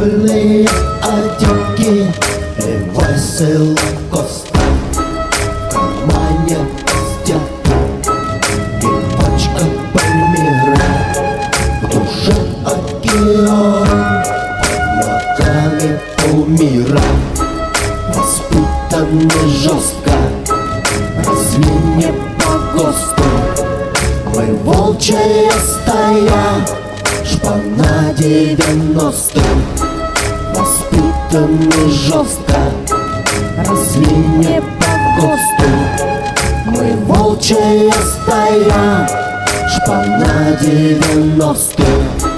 Школьные одинки, левое село Коста, в кармане стяпы и пачка Пальмира, в душе океан, под ногами полмира. Воспитаны жестко, росли не по ГОСТу. Мы волчья стая, шпана 90-х. Воспитаны жестко, росли не по ГОСТу. Мы волчья стая, шпана 90-х.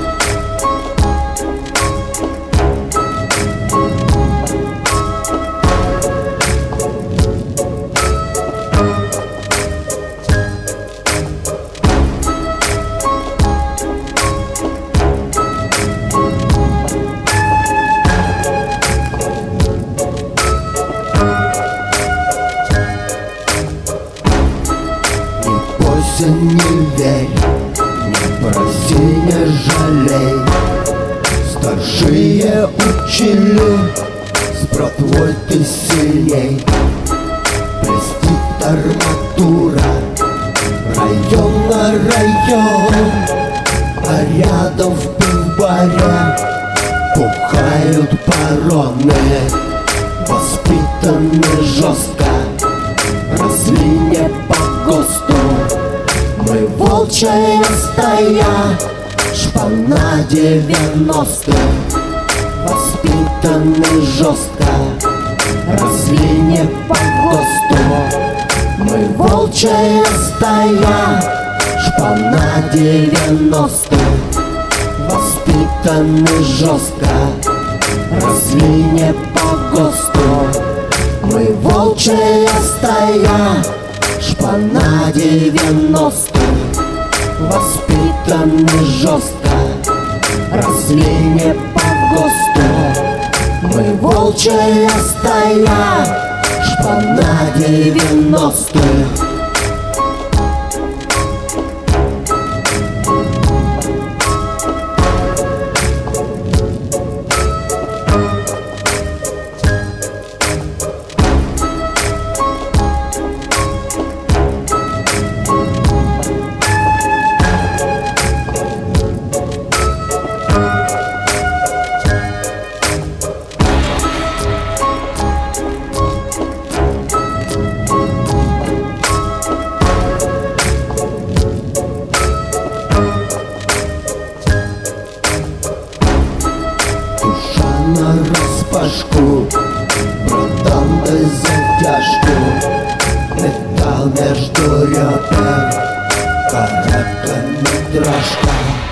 Не верь, не проси, не жалей. Старшие учили, с братвой ты сильней. Блестит арматура, район на район, а рядом в пивбаре бухают бароны. Воспитаны жестко, росли не по ГОСТу. Мы волчья стая, шпана 90-х. Воспитаны жестко, росли не по ГОСТу. Мы волчья стая, шпана 90-х. Воспитаны жестко, росли не по ГОСТу. Мы волчья стая, шпана 90-х. Воспитаны жестко, росли не по ГОСТу. Мы волчья стая, шпана 90-х. Распашку, братан, дай затяжку. Металл между ребер, короткометражка.